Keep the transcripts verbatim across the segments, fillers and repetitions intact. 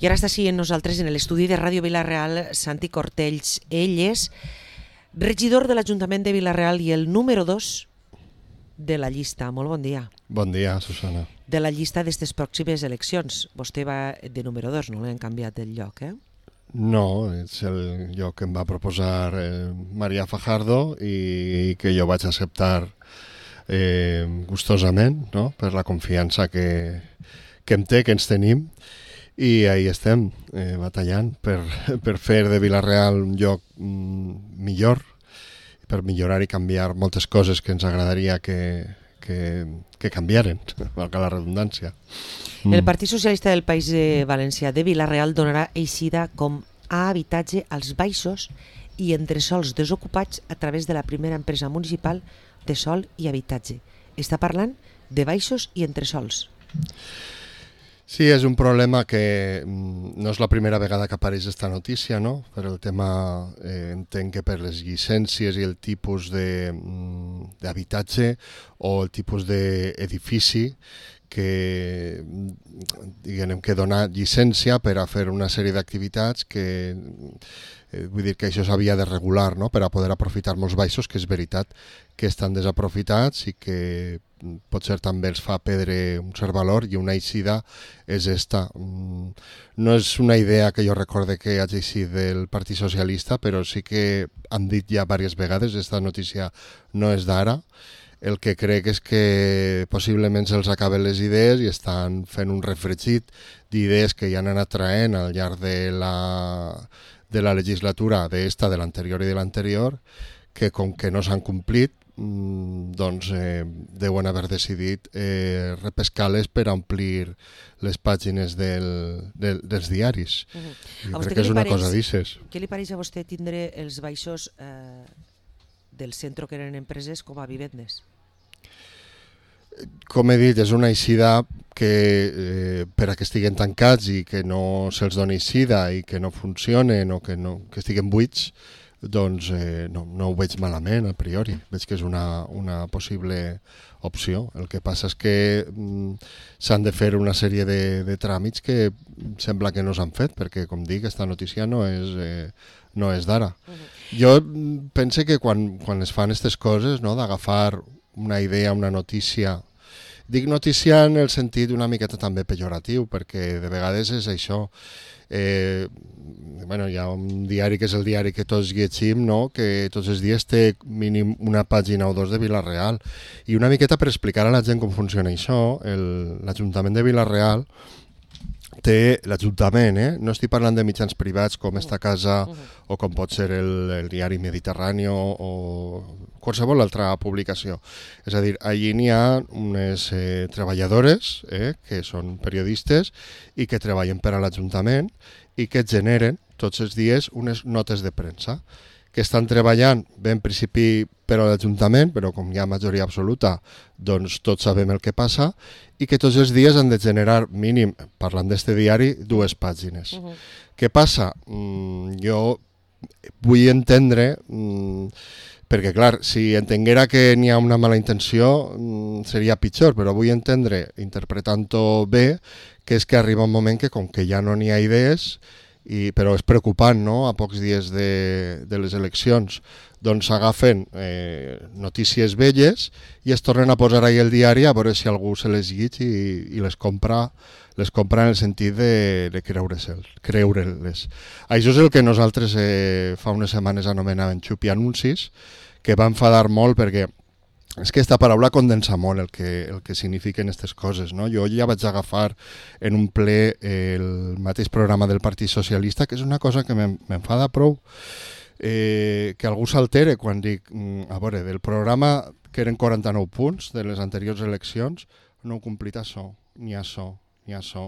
I ara està així amb nosaltres en l'estudi de Ràdio Vila-real Santi Cortells. Ell és regidor de l'Ajuntament de Vila-real i el número dos de la llista. Molt bon dia. Bon dia, Susana. De la llista d'aquestes pròximes eleccions. Vostè va de número dos, no l'han canviat el lloc, eh? No, és el lloc que em va proposar eh, Maria Fajardo i que jo vaig acceptar eh, gustosament, no?, per la confiança que, que em té, que ens tenim. I ahí estem, eh, batallant per, per fer de Vila-real un lloc mm, millor, per millorar i canviar moltes coses que ens agradaria que, que, que canviaren, valga la redundància. Mm. El Partit Socialista del País Valencià de Vila-real donarà eixida com a habitatge als baixos i entresols desocupats a través de la primera empresa municipal de sòl i habitatge. Està parlant de baixos i entresols. Sí, és un problema que no és la primera vegada que apareix aquesta notícia, no? Però el tema, eh, entenc que per les llicències i el tipus d'habitatge o el tipus d'edifici que, diguem, que dona llicència per a fer una sèrie d'activitats que, eh, vull dir que això s'havia de regular, no?, per a poder aprofitar molts baixos, que és veritat que estan desaprofitats i que potser també els fa perdre un cert valor, i una eixida és esta. No és una idea que jo recorde que hagi eixit del Partit Socialista, però sí que han dit ja diverses vegades, aquesta notícia no és d'ara. El que crec és que possiblement se'ls acaben les idees i estan fent un refregit d'idees que ja han anat traient al llarg de la, de la legislatura d'esta, de l'anterior i de l'anterior, que com que no s'han complit, doncs eh, deuen haver decidit eh, repescar-les per omplir les pàgines del, del, dels diaris. Uh-huh. Jo crec que és una pareix, cosa d'ixes. Què li pareix a vostè tindre els baixos eh, del centre que eren empreses com a vivendes? Com he dit, és una eixida que eh, per a que estiguen tancats i que no se'ls doni eixida i que no funcionen o que, no, que estiguen buits, doncs eh, no, no ho veig malament a priori. Veig que és una, una possible opció. El que passa és que mm, s'han de fer una sèrie de, de tràmits que sembla que no s'han fet, perquè, com dic, aquesta notícia no és, eh, no és d'ara. Uh-huh. Jo pense que quan, quan es fan aquestes coses, no, d'agafar una idea, una notícia, dic notícia en el sentit una miqueta també pejoratiu, perquè de vegades és això. Eh, bueno, hi ha un diari que és el diari que tots llegim, no?, que tots els dies té mínim una pàgina o dos de Vila-real, i una miqueta per explicar a la gent com funciona això. L'Ajuntament de Vila-real té, l'Ajuntament, eh? No estic parlant de mitjans privats com esta casa o com pot ser el, el diari Mediterrani o qualsevol altra publicació. És a dir, allí n'hi ha unes eh, treballadores eh, que són periodistes i que treballen per a l'Ajuntament i que generen tots els dies unes notes de premsa que estan treballant bé en principi per a l'Ajuntament, però com hi ha majoria absoluta, doncs tots sabem el que passa, i que tots els dies han de generar mínim, parlant d'este diari, dues pàgines. Uh-huh. Què passa? Mm, jo vull entendre, mm, perquè clar, si entenguera que n'hi ha una mala intenció mm, seria pitjor, però vull entendre, interpretant-ho bé, que és que arriba un moment que com que ja no n'hi ha idees, I, però és preocupant, no?, a pocs dies de, de les eleccions, doncs s'agafen eh, notícies velles i es tornen a posar ahí el diari a veure si algú se les llig i, i les compra les compra en el sentit de, de creure-les. creure-les. Això és el que nosaltres eh, fa unes setmanes anomenàvem xupi anuncis, que va enfadar molt perquè és que aquesta paraula condensa molt el que, el que signifiquen aquestes coses, no? Jo ja vaig agafar en un ple el mateix programa del Partit Socialista, que és una cosa que m'enfada prou, eh, que algú s'altere quan dic, a veure, del programa que eren quaranta-nou punts de les anteriors eleccions, no ho complit això, ni això, ni això.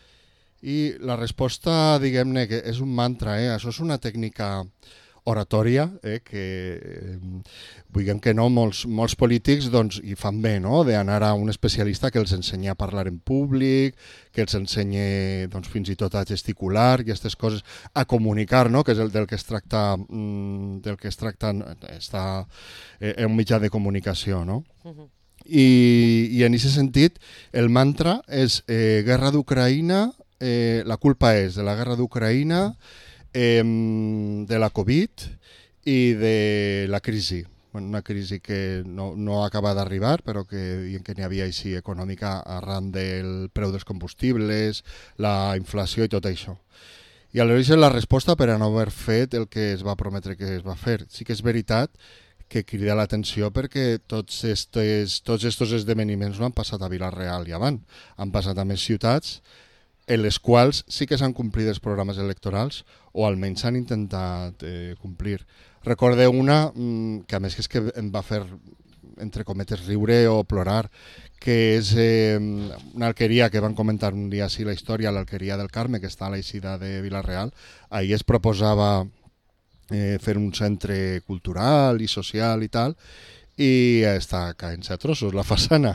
I la resposta, diguem-ne, que és un mantra, eh? Això és una tècnica oratòria, eh, que eh, vulguem que no, molts, molts polítics doncs, hi fan bé, no?, d'anar a un especialista que els ensenya a parlar en públic, que els ensenya doncs, fins i tot a gesticular i aquestes coses, a comunicar, no?, que és el del que es tracta, mm, del que es tracta està eh, en un mitjà de comunicació, no? Uh-huh. I, i en aquest sentit el mantra és eh, guerra d'Ucraïna, eh, la culpa és de la guerra d'Ucraïna, eh, de la Covid i de la crisi. Bueno, una crisi que no, no acaba d'arribar, però que dient que n'hi havia així econòmica arran del preu dels combustibles, la inflació i tot això. I aleshores la resposta per a no haver fet el que es va prometre que es va fer. Sí que és veritat que crida l'atenció perquè tots estos, tots estos esdeveniments no han passat a Vila-real i avant, han passat a més ciutats en les quals sí que s'han complit els programes electorals o almenys s'han intentat eh, complir. Recordeu una mm, que a més és que em va fer, entre cometes, riure o plorar, que és eh, una alqueria que van comentar un dia així la història, l'alqueria del Carme, que està a l'eixida de Vila-real. Ahir es proposava eh, fer un centre cultural i social i tal, i està caent-se a trossos la façana.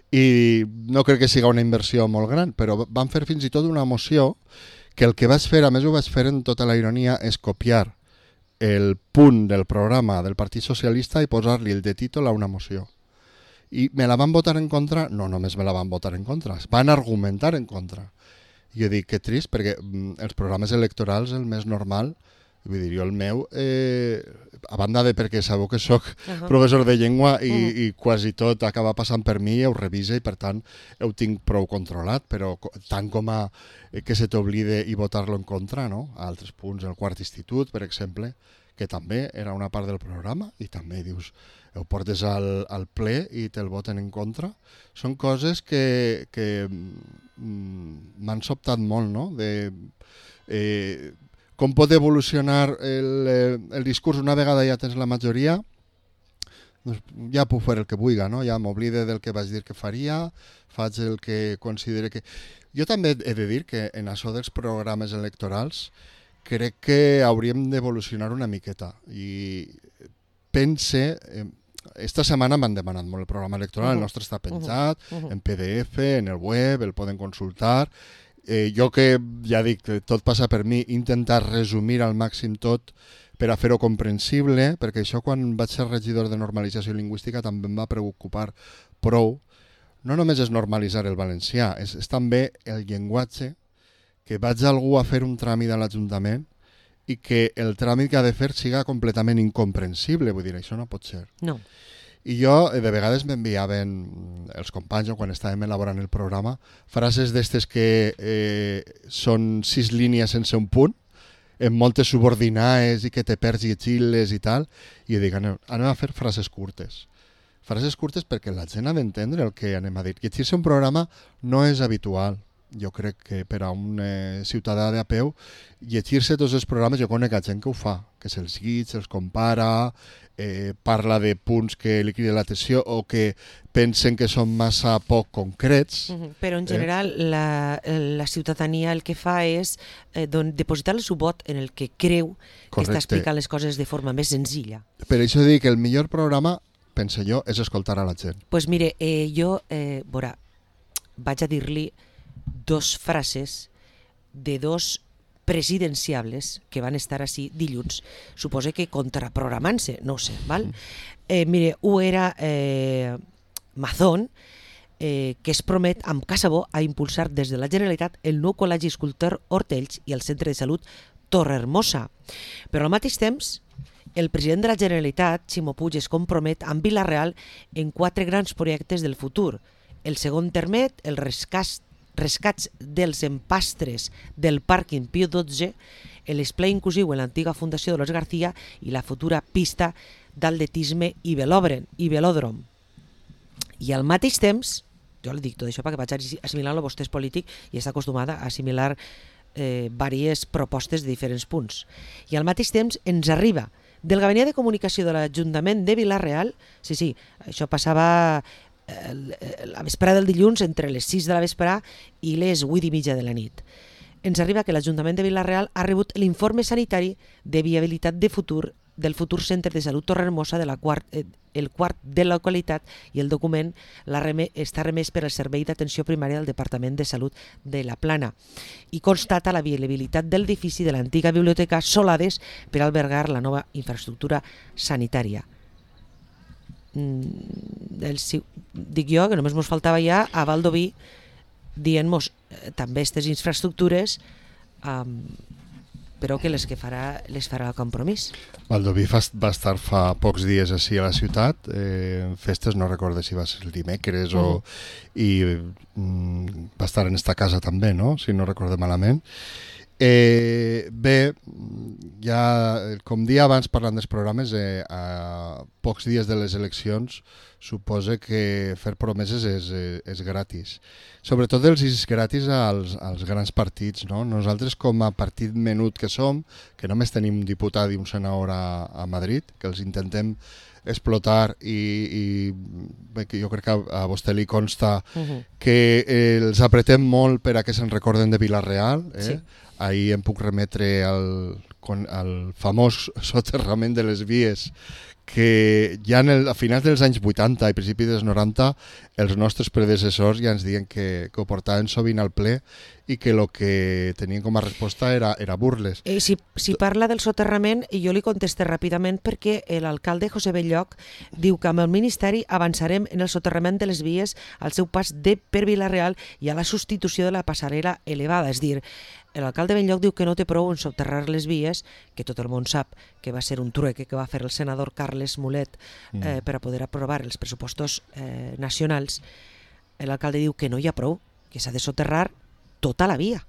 I no crec que siga una inversió molt gran, però van fer fins i tot una moció que el que vaig fer, a més ho vaig fer en tota la ironia, és copiar el punt del programa del Partit Socialista i posar-li el de títol a una moció. I me la van votar en contra? No, només me la van votar en contra. Van argumentar en contra. I jo dic que trist, perquè mm, els programes electorals, el més normal, vull dir, jo el meu, eh, a banda de perquè sabeu que sóc uh-huh. professor de llengua i, uh-huh. i quasi tot acaba passant per mi, ho revise i per tant ho tinc prou controlat, però tant com a eh, que se t'oblide i votar-lo en contra, no? A altres punts, el quart institut, per exemple, que també era una part del programa i també dius, ho portes al, al ple i te'l voten en contra. Són coses que, que mm, m'han sobtat molt, no? De, eh, com pot evolucionar el, el discurs una vegada ja tens la majoria, doncs ja puc fer el que vulgui, no? Ja m'oblide del que vaig dir que faria, faig el que considere que... Jo també he de dir que en això dels programes electorals crec que hauríem d'evolucionar una miqueta i pense... Eh, esta setmana m'han demanat molt el programa electoral, uh-huh. el nostre està penjat, uh-huh. en P D F, en el web, el poden consultar. Eh, jo que, ja dic, tot passa per mi, intentar resumir al màxim tot per a fer-ho comprensible, perquè això quan vaig ser regidor de normalització lingüística també em va preocupar prou. No només és normalitzar el valencià, és, és també el llenguatge que vaig algú a fer un tràmit a l'Ajuntament i que el tràmit que ha de fer siga completament incomprensible, vull dir, això no pot ser. No. I jo, de vegades m'enviaven els companys, quan estàvem elaborant el programa, frases d'estes que eh, són sis línies sense un punt, en moltes subordinades i que te perds llegir-les i tal, i jo dic, anem, anem a fer frases curtes. Frases curtes perquè la gent ha d'entendre el que anem a dir. Llegir-se un programa no és habitual. Jo crec que per a un eh, ciutadà de a peu, llegir-se tots els programes, jo conec a gent que ho fa, que se'ls llig, se'ls compara, eh, parla de punts que li criden l'atenció o que pensen que són massa poc concrets. Uh-huh. Però en general eh? la, la ciutadania el que fa és eh, don, depositar el seu vot en el que creu Correcte. Que està explicant les coses de forma més senzilla. Per això dic que el millor programa, penso jo, és escoltar a la gent. Doncs pues mire, eh, jo, eh, veurà, vaig a dir-li dos frases de dos presidenciables que van estar així dilluns, suposo que contraprogramant-se, no ho sé, val? Eh, mire, un era eh, Mazón, eh, que es promet amb Casabó a impulsar des de la Generalitat el nou Col·legi Escultor Hortells i el Centre de Salut Torrehermosa. Però al mateix temps, el president de la Generalitat, Ximo Puig, es compromet amb Vila-real en quatre grans projectes del futur. El segon termet, el rescat rescats dels empastres del pàrquing Pío dotze, l'esplai inclusiu en l'antiga Fundació Dolors García i la futura pista d'atletisme i velòdrom. I al mateix temps, jo li dic tot això perquè vaig assimilar-lo, vostè és polític i està acostumada a assimilar eh, diverses propostes de diferents punts. I al mateix temps ens arriba del Gabinet de Comunicació de l'Ajuntament de Vila-real, sí, sí, això passava la vesprada del dilluns entre les sis de la vesprada i les vuit i mitja de la nit. Ens arriba que l'Ajuntament de Vila-real ha rebut l'informe sanitari de viabilitat de futur del futur centre de salut Torrehermosa de la quart, eh, el quart de la localitat i el document la reme, està remès per al Servei d'Atenció Primària del Departament de Salut de la Plana i constata la viabilitat del edifici de l'antiga biblioteca Solades per albergar la nova infraestructura sanitària. Mm, el, dic jo que només ens faltava ja a Valdoví dient-nos eh, també aquestes infraestructures, um, però que les que farà les farà el Compromís. Baldoví fa, va estar fa pocs dies així a la ciutat, eh, en festes, no recordo si va ser el dimecres, uh-huh. o, i mm, va estar en esta casa també, no? Si no recordo malament. Eh, bé, ja, com dia abans parlant dels programes, eh, a pocs dies de les eleccions suposa que fer promeses és, és gratis. Sobretot els és gratis als, als grans partits, no? Nosaltres com a partit menut que som, que només tenim un diputat i un senador a, a Madrid, que els intentem explotar i, i bé, que jo crec que a, a vostè li consta uh-huh. que eh, els apretem molt per a que se'n recorden de Vila-real, eh? Sí. Ahir em puc remetre al, al famós soterrament de les vies que ja en el, a finals dels anys vuitanta i principis dels noranta els nostres predecessors ja ens diuen que, que ho portaven sovint al ple i que el que tenien com a resposta era, era burles. Eh, si, si parla del soterrament, jo li contesté ràpidament perquè l'alcalde José Belloc diu que amb el Ministeri avançarem en el soterrament de les vies al seu pas de per Vila-real i a la substitució de la passarel·la elevada, és dir, l'alcalde Belloc diu que no té prou en soterrar les vies, que tot el món sap que va ser un trueque que va fer el senador Carles Mulet eh, mm. per a poder aprovar els pressupostos eh, nacionals. L'alcalde diu que no hi ha prou, que s'ha de soterrar tota la via.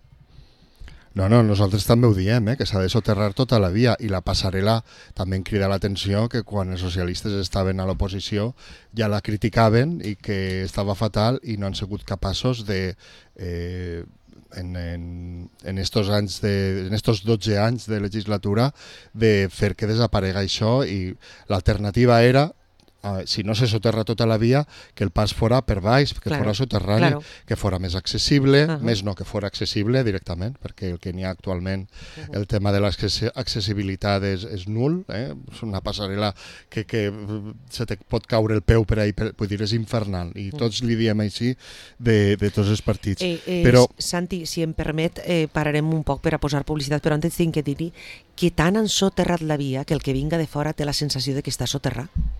No, no, nosaltres també ho diem, eh, que s'ha de soterrar tota la via, i la passarel·la també em crida l'atenció que quan els socialistes estaven a l'oposició ja la criticaven i que estava fatal i no han sigut capaços de... Eh, en, en, en estos anys de, en estos dotze anys de legislatura de fer que desaparega això, i l'alternativa era Uh, si no se soterra tota la via, que el pas fora per baix, que claro, fora soterrani, claro. que fora més accessible, uh-huh. més no que fora accessible directament, perquè el que n'hi ha actualment, uh-huh. el tema de l'accessibilitat és, és nul, eh? És una passarel·la que, que se te pot caure el peu per ahí, per, vull dir, és infernal, i uh-huh. tots li diem així de, de tots els partits. Eh, eh, però... Santi, si em permet, eh, pararem un poc per a posar publicitat, però antes tinc que dir que tant han soterrat la via que el que vinga de fora té la sensació de que està soterrat.